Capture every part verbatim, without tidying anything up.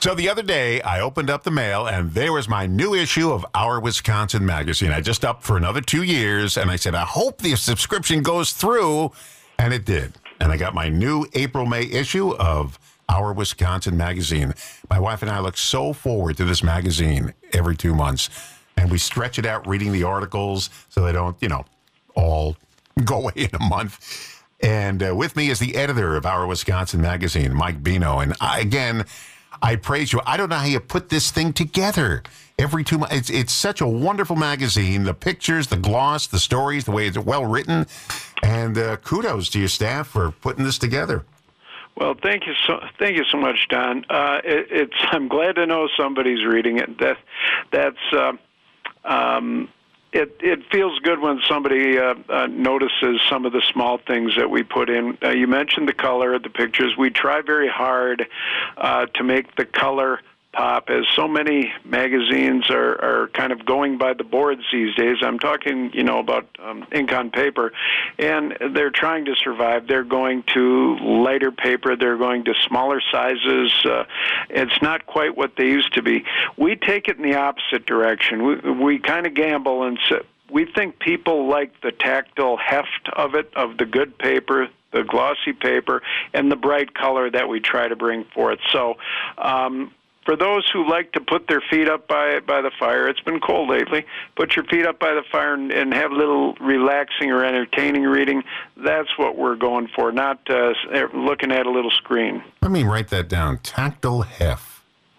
So the other day, I opened up the mail, and there was my new issue of Our Wisconsin magazine. I just upped for another two years, and I said, I hope the subscription goes through, and it did. And I got my new April-May issue of Our Wisconsin magazine. My wife and I look so forward to this magazine every two months, and we stretch it out reading the articles so they don't, you know, all go away in a month. And uh, with me is the editor of Our Wisconsin magazine, Mike Bino. And I, again, I praise you. I don't know how you put this thing together every two months. It's, it's such a wonderful magazine. The pictures, the gloss, the stories, the way it's well written. And uh, kudos to your staff for putting this together. Well, thank you so thank you so much, Don. Uh, it, it's I'm glad to know somebody's reading it. That that's uh, um, it. It feels good when somebody uh, uh, notices some of the small things that we put in. Uh, you mentioned the color of the pictures. We try very hard uh, to make the color pop, as so many magazines are, are kind of going by the boards these days. I'm talking, you know, about um, ink on paper, and they're trying to survive. They're going to lighter paper. They're going to smaller sizes. Uh, it's not quite what they used to be. We take it in the opposite direction. We, we kind of gamble and say, we think people like the tactile heft of it, of the good paper, the glossy paper, and the bright color that we try to bring forth. So, um, for those who like to put their feet up by by the fire, it's been cold lately, put your feet up by the fire and, and have a little relaxing or entertaining reading. That's what we're going for, not uh, looking at a little screen. Let me write that down. Tactile heft.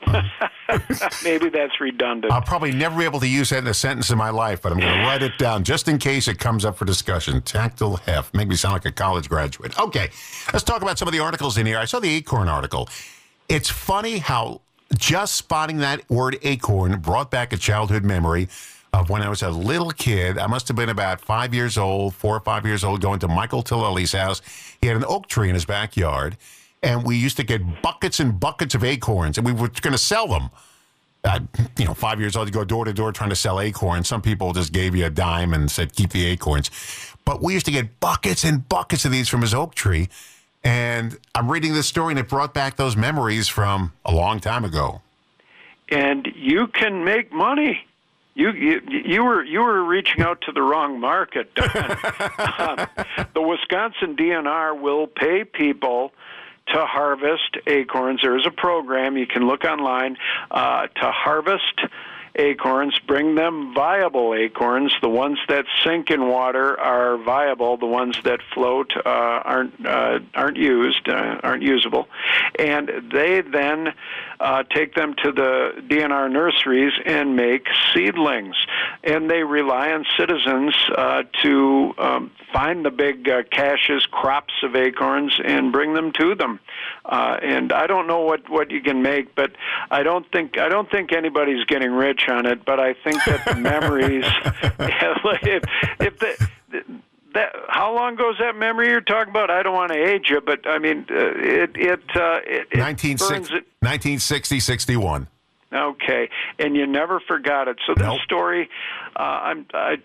Maybe that's redundant. I'll probably never be able to use that in a sentence in my life, but I'm going to write it down just in case it comes up for discussion. Tactile heft. Make me sound like a college graduate. Okay, let's talk about some of the articles in here. I saw the acorn article. It's funny how just spotting that word acorn brought back a childhood memory of when I was a little kid. I must have been about five years old, four or five years old, going to Michael Tillelly's house. He had an oak tree in his backyard, and we used to get buckets and buckets of acorns, and we were going to sell them. Uh, you know, five years old, you go door to door trying to sell acorns. Some people just gave you a dime and said, keep the acorns. But we used to get buckets and buckets of these from his oak tree. And I'm reading this story, and it brought back those memories from a long time ago. And you can make money. You you, you were you were reaching out to the wrong market. um, the Wisconsin D N R will pay people to harvest acorns. There is a program you can look online uh, to harvest acorns, bring them viable acorns. The ones that sink in water are viable. The ones that float uh, aren't uh, aren't used, uh, aren't usable. And they then uh, take them to the D N R nurseries and make seedlings. And they rely on citizens uh, to um, find the big uh, caches, crops of acorns, and bring them to them. Uh, and I don't know what, what you can make, but I don't think I don't think anybody's getting rich on it. But I think that the memories, if, if the, that, how long ago is that memory you're talking about? I don't want to age you, but I mean, uh, it it uh, it, it burns it. nineteen sixty, sixty-one. Okay, and you never forgot it. So this Nope. story, uh, I'm I,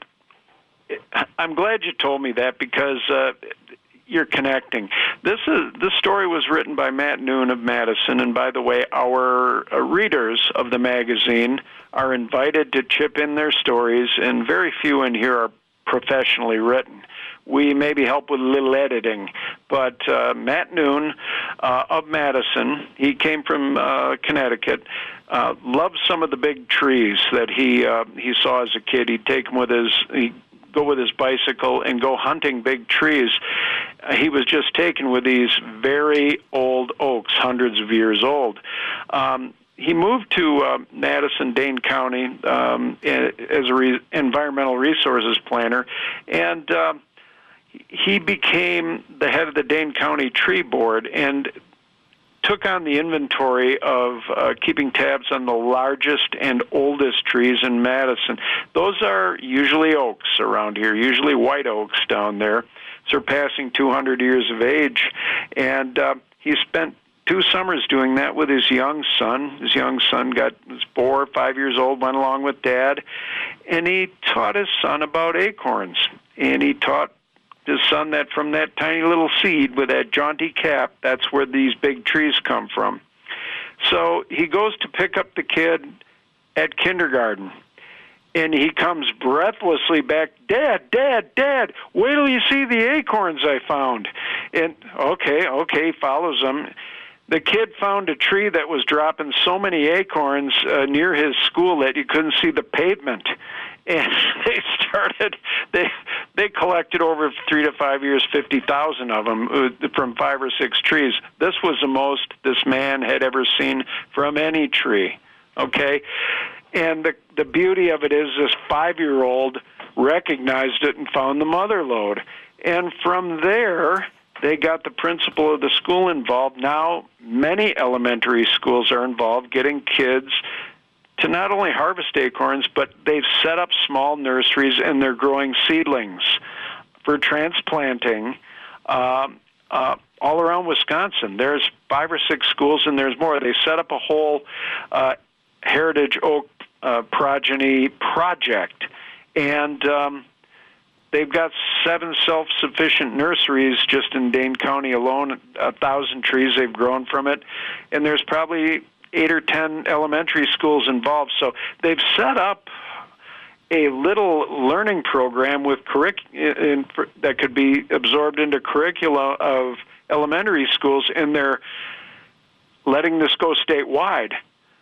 I'm glad you told me that, because uh, you're connecting. This is this story was written by Matt Noon of Madison, and by the way, our uh, readers of the magazine are invited to chip in their stories, and very few in here are professionally written. We maybe help with a little editing, but uh, Matt Noon uh, of Madison, he came from uh, Connecticut, uh, loved some of the big trees that he uh, he saw as a kid. He'd take them with his he'd go with his bicycle and go hunting big trees. Uh, he was just taken with these very old oaks, hundreds of years old. Um, He moved to uh, Madison, Dane County, um, as a re- environmental resources planner, and uh, he became the head of the Dane County Tree Board and took on the inventory of uh, keeping tabs on the largest and oldest trees in Madison. Those are usually oaks around here, usually white oaks down there, surpassing two hundred years of age, and uh, he spent two summers doing that with his young son. His young son got was four or five years old, went along with Dad, and he taught his son about acorns. And he taught his son that from that tiny little seed with that jaunty cap, that's where these big trees come from. So he goes to pick up the kid at kindergarten. And he comes breathlessly back, Dad, Dad, Dad, wait till you see the acorns I found. And, okay, okay, follows him. The kid found a tree that was dropping so many acorns uh, near his school that you couldn't see the pavement. And they started, they they collected over three to five years, fifty thousand of them uh, from five or six trees. This was the most this man had ever seen from any tree, okay? And the the beauty of it is this five-year-old recognized it and found the mother lode. And from there, they got the principal of the school involved. Now, many elementary schools are involved getting kids to not only harvest acorns, but they've set up small nurseries and they're growing seedlings for transplanting um, uh, all around Wisconsin. There's five or six schools, and there's more. They set up a whole uh, heritage oak uh, progeny project, and um, they've got seven self-sufficient nurseries just in Dane County alone, a thousand trees they've grown from it, and there's probably eight or ten elementary schools involved. So they've set up a little learning program with curric- in, for, that could be absorbed into curricula of elementary schools, and they're letting this go statewide.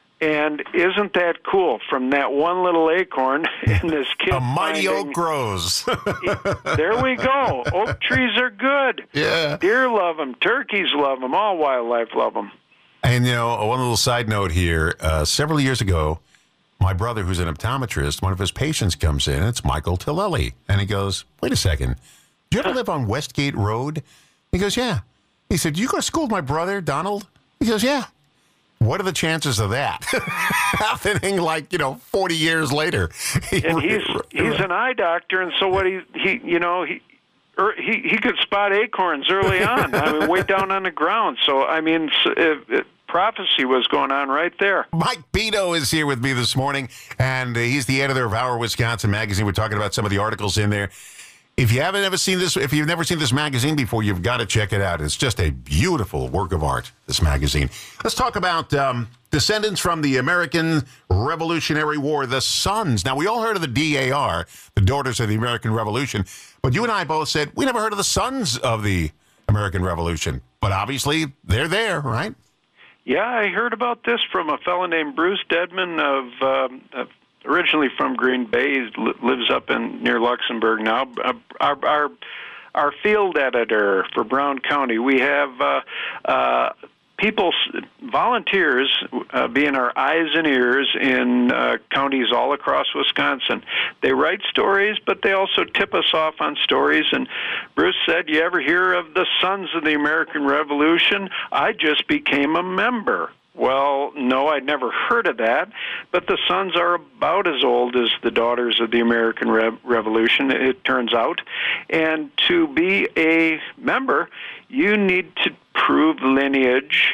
And isn't that cool? From that one little acorn, and this kid a mighty finding, oak grows. There we go. Oak trees are good. Yeah. Deer love them. Turkeys love them. All wildlife love them. And, you know, one little side note here. Uh, several years ago, my brother, who's an optometrist, one of his patients comes in. It's Michael Tillelli. And he goes, wait a second. Do you ever live on Westgate Road? He goes, yeah. He said, do you go to school with my brother, Donald? He goes, yeah. What are the chances of that happening like, you know, forty years later? And he's he's an eye doctor, and so what he, he you know, he, er, he he could spot acorns early on. I mean, way down on the ground. So, I mean, it, it, prophecy was going on right there. Mike Beto is here with me this morning, and uh, he's the editor of Our Wisconsin Magazine. We're talking about some of the articles in there. If you haven't ever seen this, if you've never seen this magazine before, you've got to check it out. It's just a beautiful work of art, this magazine. Let's talk about um, descendants from the American Revolutionary War, the Sons. Now, we all heard of the D A R, the Daughters of the American Revolution, but you and I both said we never heard of the Sons of the American Revolution. But obviously, they're there, right? Yeah, I heard about this from a fellow named Bruce Dedman of... Um, of originally from Green Bay, he lives up in near Luxembourg now. Our, our our field editor for Brown County, we have uh, uh, people, volunteers, uh, being our eyes and ears in uh, counties all across Wisconsin. They write stories, but they also tip us off on stories. And Bruce said, you ever hear of the Sons of the American Revolution? I just became a member. Well, no, I'd never heard of that, but the Sons are about as old as the Daughters of the American Re- Revolution, it turns out. And to be a member, you need to prove lineage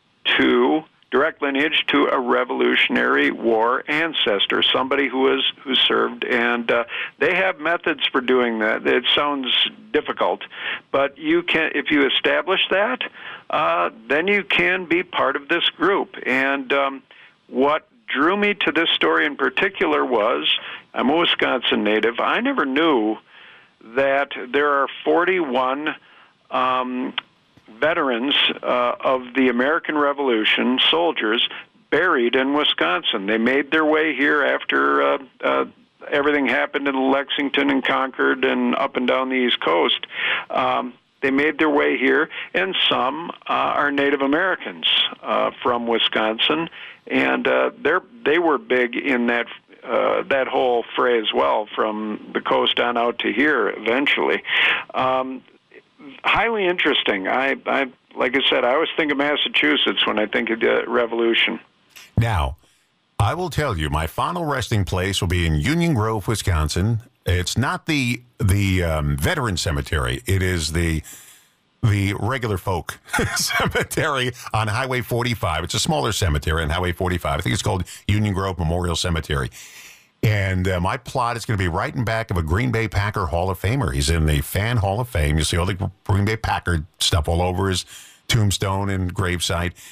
to, direct lineage to a Revolutionary War ancestor, somebody who was who served, and uh, they have methods for doing that. It sounds difficult, but you can, if you establish that, Uh, then you can be part of this group. And um, what drew me to this story in particular was, I'm a Wisconsin native. I never knew that there are forty-one um, veterans uh, of the American Revolution, soldiers, buried in Wisconsin. They made their way here after uh, uh, everything happened in Lexington and Concord and up and down the East Coast. Um, They made their way here, and some uh, are Native Americans uh, from Wisconsin, and uh, they're they were big in that uh, that whole fray as well, from the coast on out to here. Eventually, um, highly interesting. I, I like I said, I always think of Massachusetts when I think of the Revolution. Now, I will tell you, my final resting place will be in Union Grove, Wisconsin. It's not the the um, veteran cemetery. It is the the regular folk cemetery on Highway forty-five. It's a smaller cemetery on Highway forty-five. I think it's called Union Grove Memorial Cemetery. And uh, my plot is going to be right in back of a Green Bay Packer Hall of Famer. He's in the Fan Hall of Fame. You see all the Green Bay Packer stuff all over his tombstone and gravesite.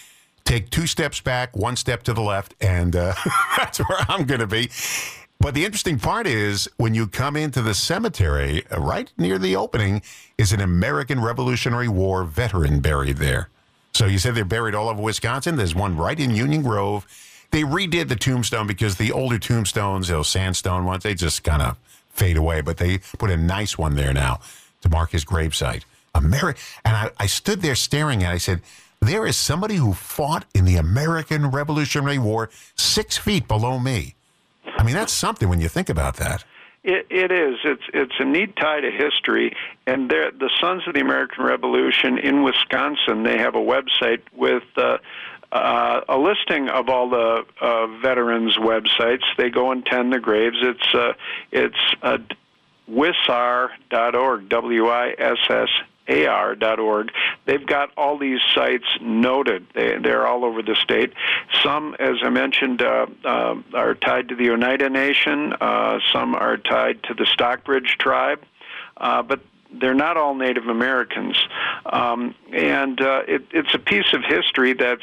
take two steps back, one step to the left, and uh, that's where I'm going to be. But the interesting part is when you come into the cemetery, uh, right near the opening, is an American Revolutionary War veteran buried there. So you said they're buried all over Wisconsin. There's one right in Union Grove. They redid the tombstone because the older tombstones, those sandstone ones, they just kind of fade away. But they put a nice one there now to mark his gravesite. Ameri- and I, I stood there staring at it. I said, there is somebody who fought in the American Revolutionary War six feet below me. I mean, that's something when you think about that. It, it is. It's it's a neat tie to history. And they're, the Sons of the American Revolution in Wisconsin, they have a website with uh, uh, a listing of all the uh, veterans' websites. They go and tend the graves. It's uh, it's uh, wisar dot org, W I S S A R dot org. They've got all these sites noted. They, they're all over the state. Some, as I mentioned, uh, uh, are tied to the Oneida Nation. Uh, some are tied to the Stockbridge tribe. Uh, but they're not all Native Americans. Um, and uh, it, it's a piece of history that's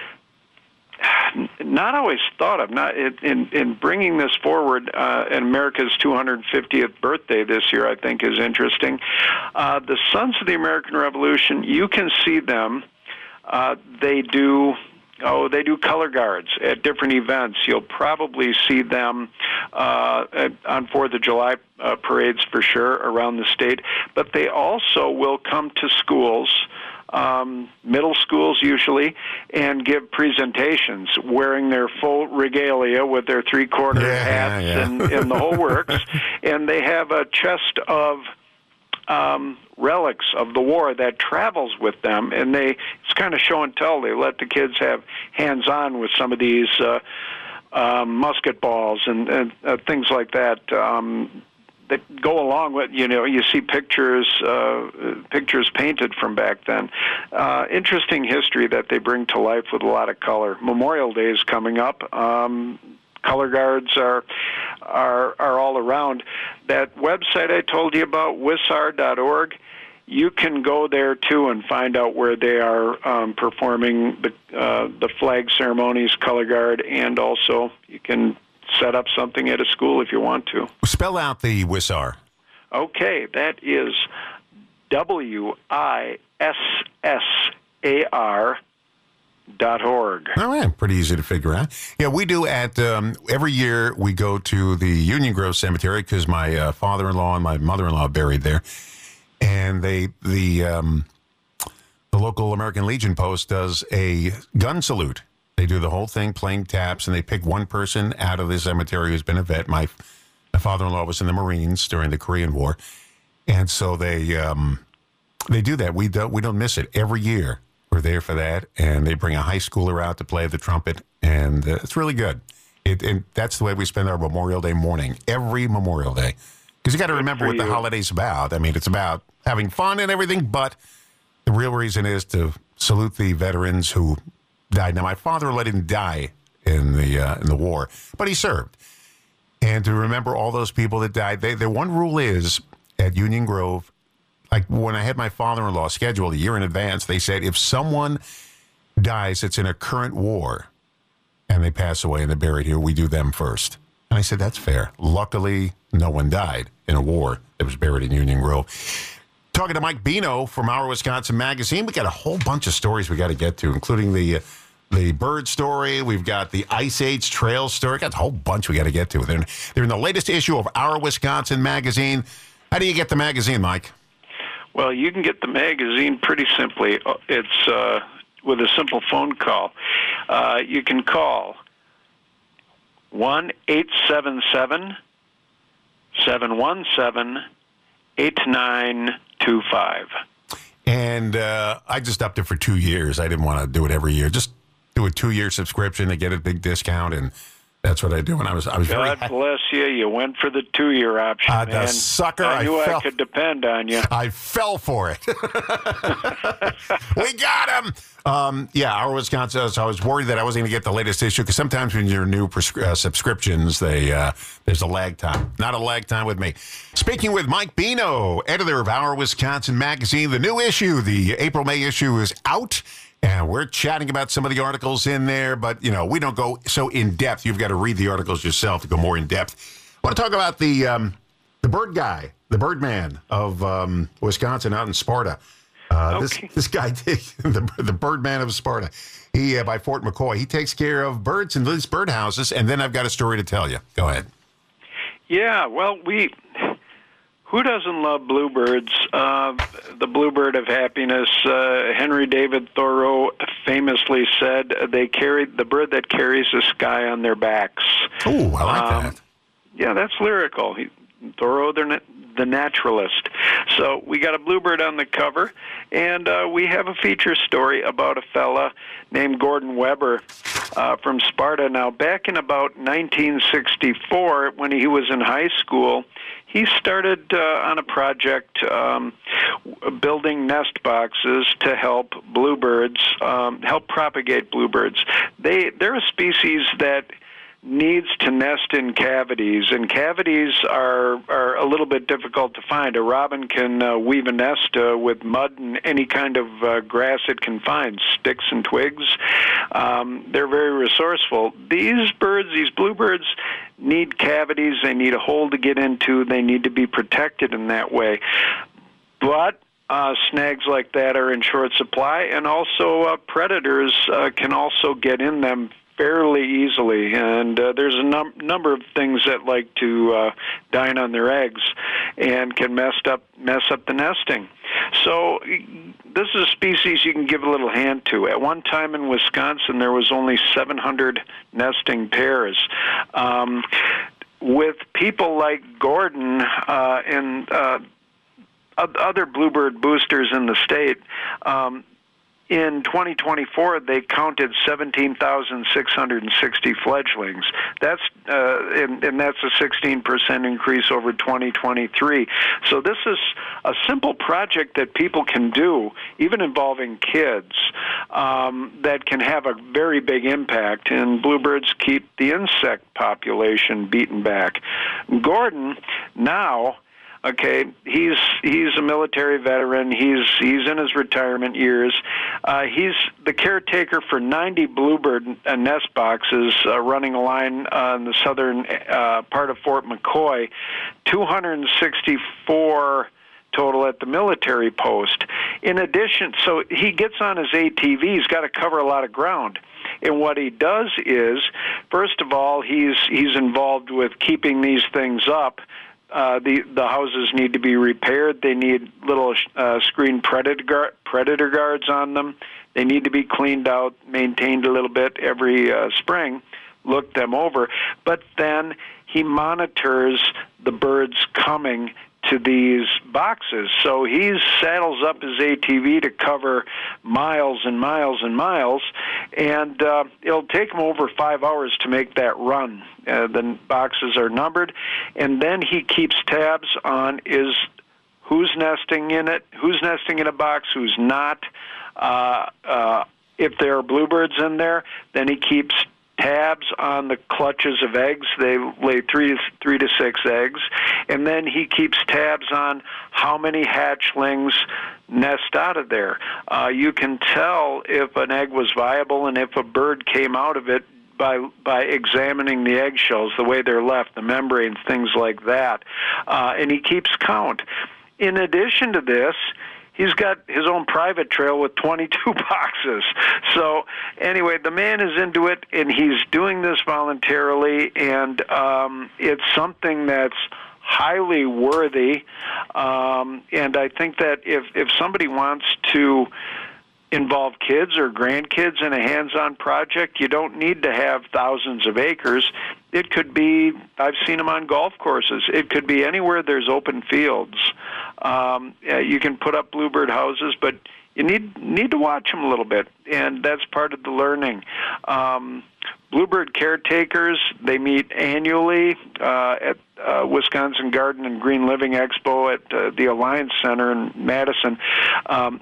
not always thought of. Not in in bringing this forward, uh, and America's two hundred fiftieth birthday this year, I think, is interesting. Uh, the Sons of the American Revolution, you can see them. Uh, they do. Oh, they do color guards at different events. You'll probably see them uh, at, on Fourth of July uh, parades for sure around the state. But they also will come to schools. Um, middle schools usually, and give presentations wearing their full regalia with their three-quarter yeah, hats yeah. And, and the whole works. And they have a chest of um, relics of the war that travels with them, and they it's kind of show and tell. They let the kids have hands-on with some of these uh, uh, musket balls and, and uh, things like that. Um, that go along with, you know, you see pictures uh, pictures painted from back then. Uh, interesting history that they bring to life with a lot of color. Memorial Day is coming up. Um, color guards are are are all around. That website I told you about, wisar dot org, you can go there too and find out where they are um, performing the uh, the flag ceremonies, color guard, and also you can set up something at a school if you want to. Spell out the Wisar. Okay, that is W I S S A R dot org. All right, pretty easy to figure out. Yeah, we do at, um, every year we go to the Union Grove Cemetery because my uh, father-in-law and my mother-in-law are buried there. And they, the, um, the local American Legion post does a gun salute. They do the whole thing, playing taps, and they pick one person out of the cemetery who's been a vet. My, my father-in-law was in the Marines during the Korean War, and so they um, they do that. We don't we don't miss it every year. We're there for that, and they bring a high schooler out to play the trumpet, and uh, it's really good. It, and that's the way we spend our Memorial Day morning, every Memorial Day, because you got to remember what the holiday's about. I mean, it's about having fun and everything, but the real reason is to salute the veterans who died. Now, my father didn't die in the uh, in the war, but he served. And to remember all those people that died, they, their one rule is at Union Grove, like when I had my father-in-law scheduled a year in advance, they said if someone dies that's in a current war and they pass away and they're buried here, we do them first. And I said, that's fair. Luckily, no one died in a war that was buried in Union Grove. Talking to Mike Bino from Our Wisconsin Magazine, we got a whole bunch of stories we got to get to, including the uh, the bird story. We've got the Ice Age Trail story. Got a whole bunch we got to get to. They're, they're in the latest issue of Our Wisconsin Magazine. How do you get the magazine, Mike? Well, you can get the magazine pretty simply. It's uh, with a simple phone call. Uh, you can call one eight seven seven, seven one seven, eight nine two five. And uh, I just upped it for two years. I didn't want to do it every year. Just do a two-year subscription to get a big discount, and that's what I do. And I was, I was God very bless you. You went for the two-year option, uh, man. The sucker. I knew I, I, fell, could depend on you. I fell for it. We got him. Um, yeah, Our Wisconsin. So I was worried that I wasn't going to get the latest issue because sometimes when you're new prescri- uh, subscriptions, they uh, there's a lag time. Not a lag time with me. Speaking with Mike Bino, editor of Our Wisconsin Magazine, the new issue, the April-May issue, is out. And we're chatting about some of the articles in there, but, you know, we don't go so in-depth. You've got to read the articles yourself to go more in-depth. I want to talk about the um, the bird guy, the bird man of um, Wisconsin out in Sparta. Uh, okay. This this guy, the, the bird man of Sparta, he uh, by Fort McCoy, he takes care of birds in these birdhouses, and then I've got a story to tell you. Go ahead. Yeah, well, we... Who doesn't love bluebirds? Uh, the bluebird of happiness. Uh, Henry David Thoreau famously said they carry the bird that carries the sky on their backs. Oh, I like um, that. Yeah, that's lyrical. He, Thoreau, the, the naturalist. So we got a bluebird on the cover, and uh, we have a feature story about a fella named Gordon Weber uh, from Sparta. Now, back in about nineteen sixty-four, when he was in high school, he started uh, on a project um, building nest boxes to help bluebirds, um, help propagate bluebirds. They, they're a species that needs to nest in cavities, and cavities are are a little bit difficult to find. A robin can uh, weave a nest uh, with mud and any kind of uh, grass it can find, sticks and twigs. Um, they're very resourceful. These birds, these bluebirds, need cavities. They need a hole to get into. They need to be protected in that way. But Uh, snags like that are in short supply, and also uh, predators uh, can also get in them fairly easily, and uh, there's a num- number of things that like to uh, dine on their eggs and can mess up mess up the nesting. So this is a species you can give a little hand to. At one time in Wisconsin, there was only seven hundred nesting pairs. Um, with people like Gordon uh, and uh, other bluebird boosters in the state, um, in twenty twenty-four, they counted seventeen thousand six hundred sixty fledglings. That's uh, and, and that's a sixteen percent increase over twenty twenty-three. So this is a simple project that people can do, even involving kids, um, that can have a very big impact. And bluebirds keep the insect population beaten back. Gordon now. Okay, he's he's a military veteran. He's he's in his retirement years. Uh, he's the caretaker for ninety bluebird uh, nest boxes uh, running a line on the southern uh, part of Fort McCoy. two hundred sixty-four total at the military post. In addition, so he gets on his A T V. He's got to cover a lot of ground. And what he does is, first of all, he's he's involved with keeping these things up. Uh, the the houses need to be repaired. They need little uh, screen predator guard, predator guards on them. They need to be cleaned out, maintained a little bit every uh, spring. Look them over, but then he monitors the birds coming to these boxes. So he saddles up his A T V to cover miles and miles and miles, and uh, it'll take him over five hours to make that run. Uh, the boxes are numbered, and then he keeps tabs on is who's nesting in it, who's nesting in a box, who's not. Uh, uh, if there are bluebirds in there, then he keeps tabs on the clutches of eggs. They lay three, three to six eggs. And then he keeps tabs on how many hatchlings nest out of there. Uh, you can tell if an egg was viable and if a bird came out of it by by examining the eggshells, the way they're left, the membranes, things like that. Uh, and he keeps count. In addition to this, he's got his own private trail with twenty-two boxes. So anyway, the man is into it, and he's doing this voluntarily, and um, it's something that's highly worthy. Um, and I think that if, if somebody wants to involve kids or grandkids in a hands-on project, you don't need to have thousands of acres. It could be, I've seen them on golf courses, it could be anywhere there's open fields. Um, you can put up bluebird houses, but you need need to watch them a little bit, and that's part of the learning. Um, bluebird caretakers, they meet annually uh, at uh, Wisconsin Garden and Green Living Expo at uh, the Alliance Center in Madison. Um,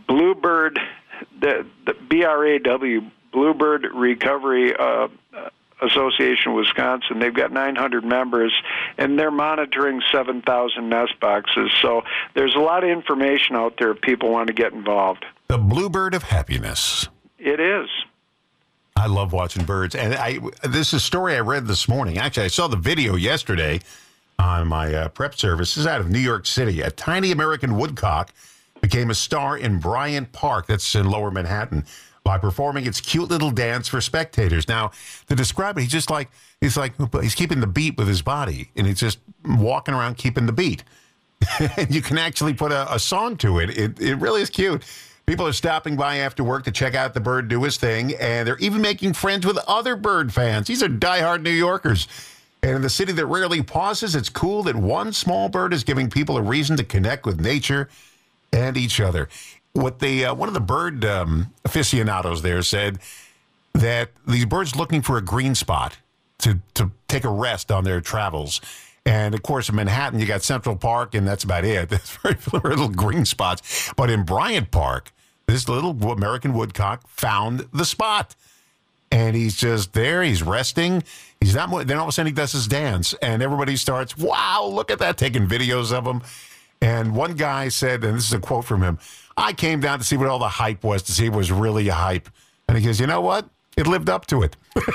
Bluebird, the, the B R A W, Bluebird Recovery uh, Association of Wisconsin. They've got nine hundred members, and they're monitoring seven thousand nest boxes. So there's a lot of information out there if people want to get involved. The bluebird of happiness. It is. I love watching birds. And I this is a story I read this morning. Actually, I saw the video yesterday on my uh, prep service. This is out of New York City. A tiny American woodcock became a star in Bryant Park, that's in Lower Manhattan, by performing its cute little dance for spectators. Now, to describe it, he's just like, he's like, he's keeping the beat with his body, and he's just walking around keeping the beat. And you can actually put a, a song to it. It it really is cute. People are stopping by after work to check out the bird do his thing, and they're even making friends with other bird fans. These are diehard New Yorkers. And in the city that rarely pauses, it's cool that one small bird is giving people a reason to connect with nature and each other. What they, uh, one of the bird um, aficionados there said that these birds looking for a green spot to, to take a rest on their travels. And, of course, in Manhattan, you got Central Park, and that's about it. There's very, very little green spots. But in Bryant Park, this little American woodcock found the spot. And he's just there. He's resting. He's not. Then all of a sudden he does his dance, and everybody starts, "Wow, look at that!" Taking videos of him. And one guy said, and this is a quote from him: "I came down to see what all the hype was, to see if it was really a hype." And he goes, "You know what? It lived up to it."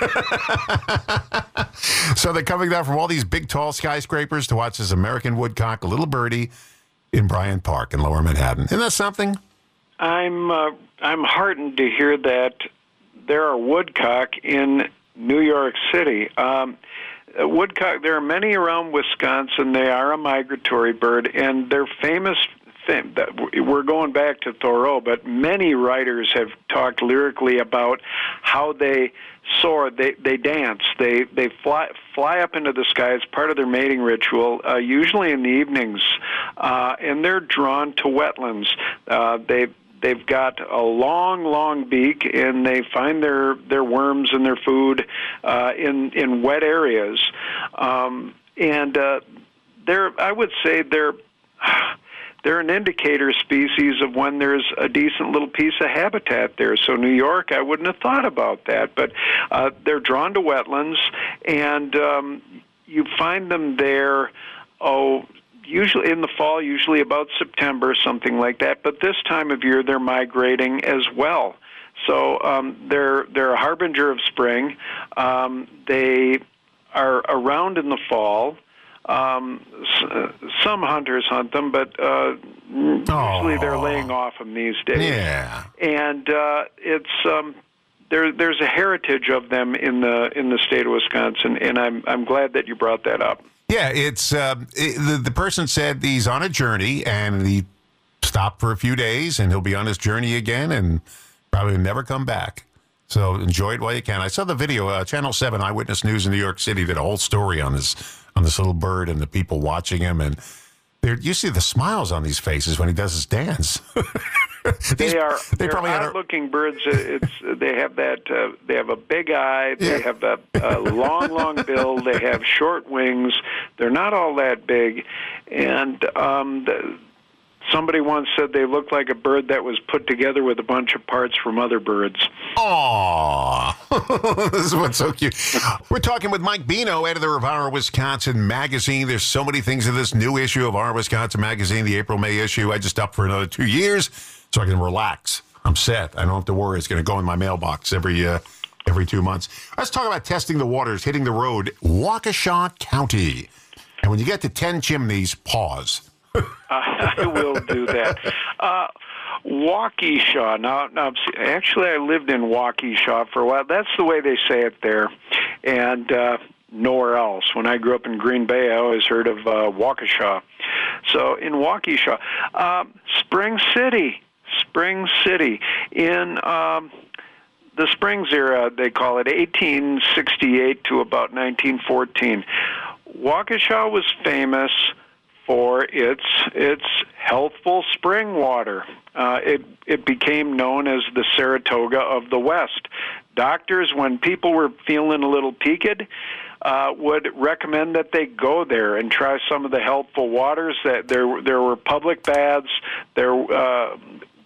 So they're coming down from all these big, tall skyscrapers to watch this American woodcock, a little birdie, in Bryant Park in Lower Manhattan. Isn't that something? I'm uh, I'm heartened to hear that there are woodcock in New York City. Um, woodcock, there are many around Wisconsin. They are a migratory bird, and they're famous. We're going back to Thoreau, but many writers have talked lyrically about how they soar, they they dance, they they fly fly up into the sky as part of their mating ritual, uh, usually in the evenings, uh, and they're drawn to wetlands. Uh, they They've got a long, long beak, and they find their, their worms and their food uh, in in wet areas. Um, and uh, they're, I would say, they're they're an indicator species of when there's a decent little piece of habitat there. So New York, I wouldn't have thought about that, but uh, they're drawn to wetlands, and um, you find them there. Oh. Usually in the fall, usually about September, something like that. But this time of year, they're migrating as well. So um, they're they're a harbinger of spring. Um, they are around in the fall. Um, s- some hunters hunt them, but uh, usually they're laying off them these days. Yeah. And uh, it's um, there. There's a heritage of them in the in the state of Wisconsin, and I'm I'm glad that you brought that up. Yeah, it's uh, it, the, the person said he's on a journey, and he stopped for a few days, and he'll be on his journey again and probably never come back. So enjoy it while you can. I saw the video. Uh, Channel seven Eyewitness News in New York City did a whole story on this on this little bird and the people watching him, and there you see the smiles on these faces when he does his dance. These, they are they they're odd-looking birds. It's they have that uh, they have a big eye. They yeah. have a, a long, long bill. They have short wings. They're not all that big, and um, the, somebody once said they look like a bird that was put together with a bunch of parts from other birds. Aww. This is what's so cute. We're talking with Mike Bino, editor of Our Wisconsin Magazine. There's so many things in this new issue of Our Wisconsin Magazine, the April-May issue. I just upped for another two years so I can relax. I'm set. I don't have to worry. It's going to go in my mailbox every uh, every two months. Let's talk about testing the waters, hitting the road. Waukesha County. And when you get to ten chimneys, pause. uh, I will do that. Uh, Waukesha. Now, now, actually, I lived in Waukesha for a while. That's the way they say it there, and uh, nowhere else. When I grew up in Green Bay, I always heard of uh, Waukesha. So in Waukesha, uh, Spring City, Spring City in um, the Springs era, they call it eighteen sixty-eight to about nineteen fourteen. Waukesha was famous for its its healthful spring water. Uh, it it became known as the Saratoga of the West. Doctors, when people were feeling a little peaked, uh, would recommend that they go there and try some of the healthful waters. That there there were public baths, there uh,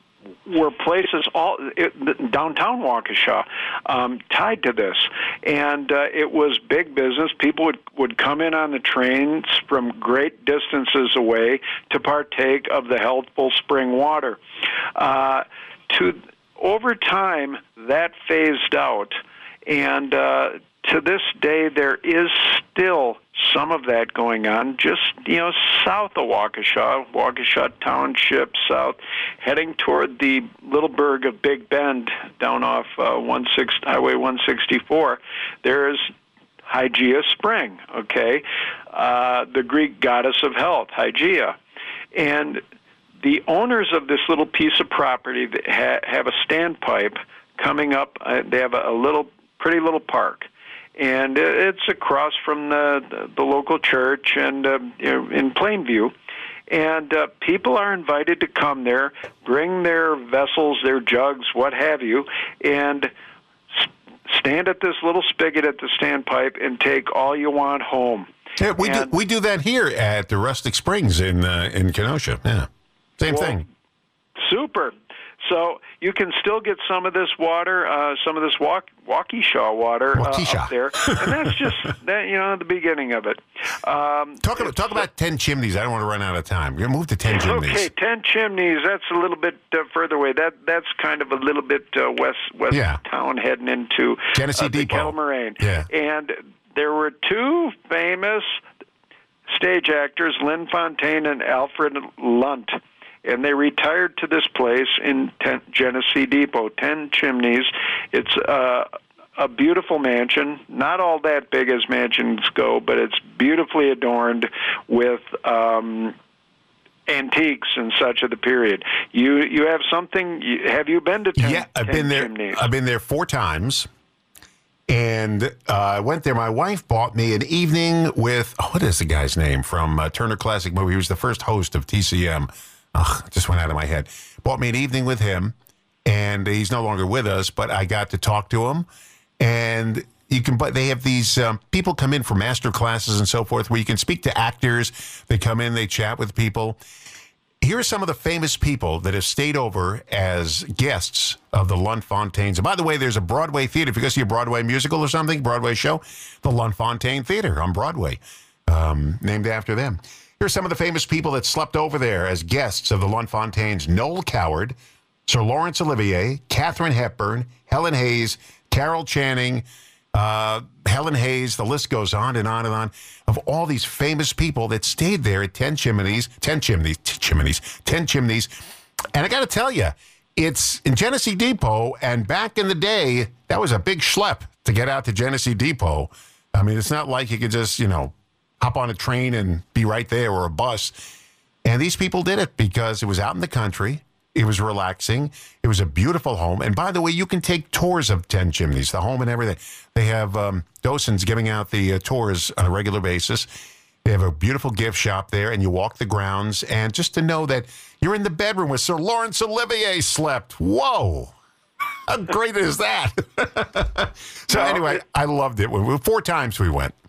were places all it, downtown Waukesha um, tied to this, and uh, it was big business. People would would come in on the trains from great distances away to partake of the healthful spring water. Uh, to over time, that phased out, and uh, to this day, there is still some of that going on, just, you know, south of Waukesha, Waukesha Township south, heading toward the little burg of Big Bend down off uh, Highway one sixty-four. There is Hygeia Spring, okay, uh, the Greek goddess of health, Hygeia. And the owners of this little piece of property that ha- have a standpipe coming up. Uh, they have a, a little, pretty little park. And it's across from the, the, the local church and uh, you know, in Plainview. And uh, people are invited to come there, bring their vessels, their jugs, what have you, and s- stand at this little spigot at the standpipe and take all you want home. Yeah, we and, do we do that here at the Rustic Springs in uh, in Kenosha. Yeah, same well, thing. Super. So you can still get some of this water, uh, some of this Walk- Waukesha water uh, up there, and that's just that, you know, the beginning of it. Um, talk about talk about Ten Chimneys. I don't want to run out of time. We're gonna move to Ten Chimneys. Okay, Ten Chimneys. That's a little bit uh, further away. That that's kind of a little bit uh, west west yeah. town, heading into Genesee uh, the Depot. Kettle Moraine. Yeah. And there were two famous stage actors, Lynn Fontaine and Alfred Lunt. And they retired to this place in ten, Genesee Depot, Ten Chimneys. It's uh, a beautiful mansion, not all that big as mansions go, but it's beautifully adorned with um, antiques and such of the period. You you have something? You, have you been to Ten, yeah, I've ten been there. Chimneys? I've been there four times. And uh, I went there. My wife bought me an evening with, oh, what is the guy's name from uh, Turner Classic Movie? He was the first host of T C M. Oh, it just went out of my head. Bought me an evening with him, and he's no longer with us, but I got to talk to him. And you can, but they have these um, people come in for master classes and so forth where you can speak to actors. They come in, they chat with people. Here are some of the famous people that have stayed over as guests of the Lunt Fontaines. And by the way, there's a Broadway theater. If you go see a Broadway musical or something, Broadway show, the Lunt Fontaine Theater on Broadway, um, named after them. Here's some of the famous people that slept over there as guests of the Lunt Fontaines. Noel Coward, Sir Laurence Olivier, Katharine Hepburn, Helen Hayes, Carol Channing, uh, Helen Hayes. The list goes on and on and on of all these famous people that stayed there at Ten Chimneys, Ten Chimneys, Ten Chimneys, Ten Chimneys. And I got to tell you, it's in Genesee Depot, and back in the day, that was a big schlep to get out to Genesee Depot. I mean, it's not like you could just, you know, hop on a train and be right there, or a bus. And these people did it because it was out in the country. It was relaxing. It was a beautiful home. And by the way, you can take tours of Ten Chimneys, the home and everything. They have um, docents giving out the uh, tours on a regular basis. They have a beautiful gift shop there, and you walk the grounds. And just to know that you're in the bedroom where Sir Laurence Olivier slept. Whoa. How great is that? So anyway, I loved it. Four times we went.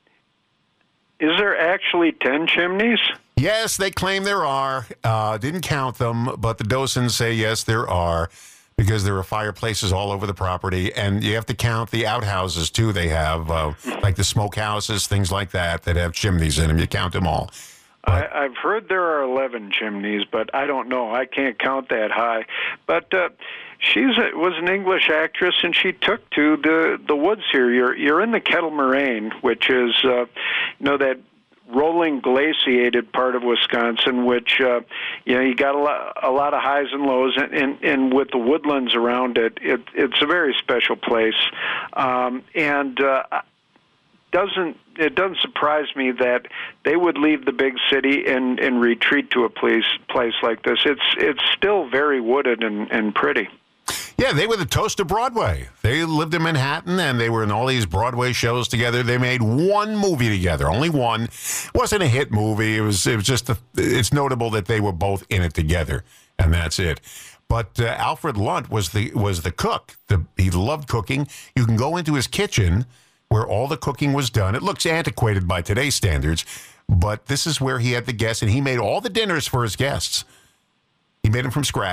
Is there actually ten chimneys? Yes, they claim there are. Uh, didn't count them, but the docents say yes, there are, because there are fireplaces all over the property, and you have to count the outhouses too. They have uh, like the smokehouses, things like that, that have chimneys in them. You count them all. I, I've heard there are eleven chimneys, but I don't know. I can't count that high. But uh, she's a, was an English actress, and she took to the the woods here. You're you're in the Kettle Moraine, which is uh, you know that rolling glaciated part of Wisconsin, which uh, you know you got a lot a lot of highs and lows, and and, and with the woodlands around it, it it's a very special place, um, and. Uh, Doesn't it doesn't surprise me that they would leave the big city and, and retreat to a place place like this. It's it's still very wooded and, and pretty. Yeah, they were the toast of Broadway. They lived in Manhattan, and they were in all these Broadway shows together. They made one movie together, only one. It wasn't a hit movie. It was it was just a, it's notable that they were both in it together, and that's it. But uh, Alfred Lunt was the was the cook. The, he loved cooking. You can go into his kitchen, where all the cooking was done. It looks antiquated by today's standards, but this is where he had the guests, and he made all the dinners for his guests. He made them from scratch,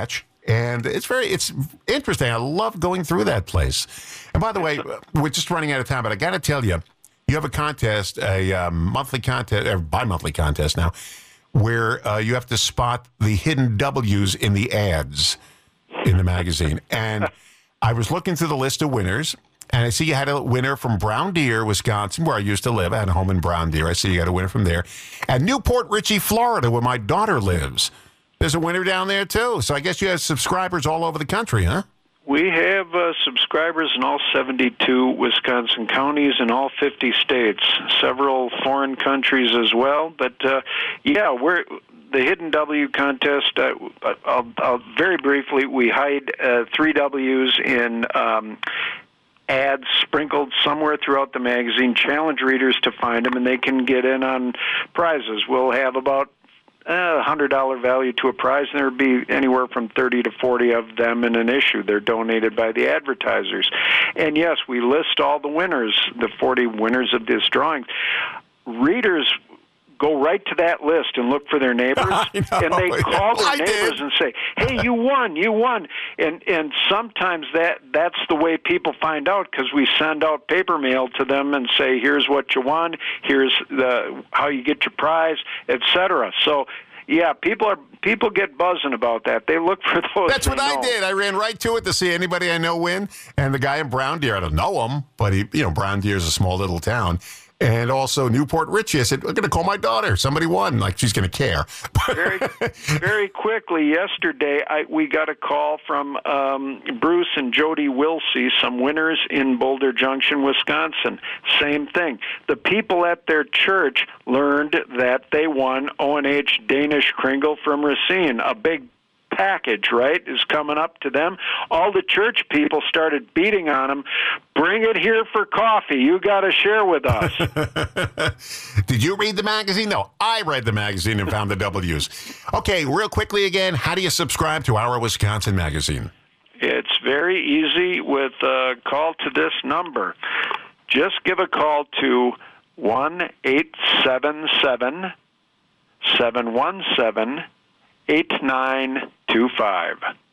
And it's very, it's interesting. I love going through that place. And by the way, we're just running out of time, but I got to tell you, you have a contest, a um, monthly contest, or bi-monthly contest now, where uh, you have to spot the hidden W's in the ads in the magazine. And I was looking through the list of winners, and I see you had a winner from Brown Deer, Wisconsin, where I used to live. I had a home in Brown Deer. I see you got a winner from there. And Newport Richey, Florida, where my daughter lives. There's a winner down there, too. So I guess you have subscribers all over the country, huh? We have uh, subscribers in all seventy-two Wisconsin counties and all fifty states, several foreign countries as well. But, uh, yeah, we're the Hidden W contest. Uh, I'll, I'll very briefly, we hide uh, three W's in um, ads sprinkled somewhere throughout the magazine, challenge readers to find them, and they can get in on prizes. We'll have about a one hundred dollars value to a prize, and there will be anywhere from thirty to forty of them in an issue. They're donated by the advertisers. And, yes, we list all the winners, the forty winners of this drawing. Readers go right to that list and look for their neighbors, and they call their I neighbors did. and say, hey, you won, you won. And and sometimes that that's the way people find out, because we send out paper mail to them and say, here's what you won, here's the how you get your prize, et cetera. So, yeah, people are people get buzzing about that. They look for those. That's what I did. I ran right to it to see anybody I know win. And the guy in Brown Deer, I don't know him, but he, you know, Brown Deer is a small little town. And also Newport Richey. I said, I'm going to call my daughter. Somebody won. Like, she's going to care. very, very quickly, yesterday, I, we got a call from um, Bruce and Jody Wilsey, some winners in Boulder Junction, Wisconsin. Same thing. The people at their church learned that they won O and H Danish Kringle from Racine, a big package, right, is coming up to them. All the church people started beating on them. Bring it here for coffee. You got to share with us. Did you read the magazine? No, I read the magazine and found the W's. Okay, real quickly again, how do you subscribe to Our Wisconsin Magazine? It's very easy with a call to this number. Just give a call to one eight seven seven, seven one seven, eight nine two five.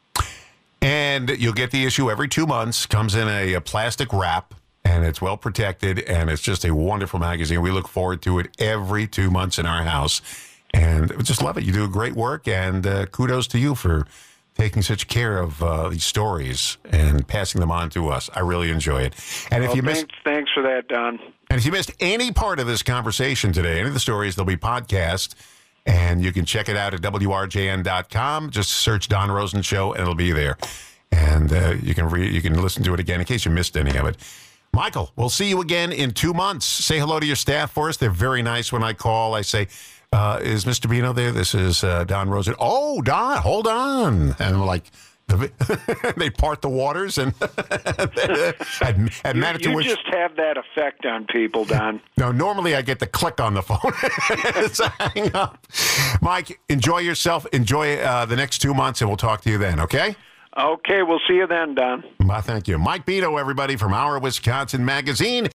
And you'll get the issue every two months. Comes in a, a plastic wrap, and it's well protected, and it's just a wonderful magazine. We look forward to it every two months in our house, and we just love it. You do great work, and uh, kudos to you for taking such care of uh, these stories and passing them on to us. I really enjoy it. And if well, you thanks, missed, thanks for that, Don. And if you missed any part of this conversation today, any of the stories, they'll be podcast. And you can check it out at W R J N dot com. Just search Don Rosen Show, and it'll be there. And uh, you can read, you can listen to it again in case you missed any of it. Michael, we'll see you again in two months. Say hello to your staff for us. They're very nice when I call. I say, uh, is Mister Bino there? This is uh, Don Rosen. Oh, Don, hold on. And we're like, they part the waters and at, at you, Manitou. You just have that effect on people, Don. No, normally I get the click on the phone. So hang up. Mike, enjoy yourself. Enjoy uh, the next two months, and we'll talk to you then, okay? Okay, we'll see you then, Don. Well, thank you. Mike Bino, everybody, from Our Wisconsin Magazine.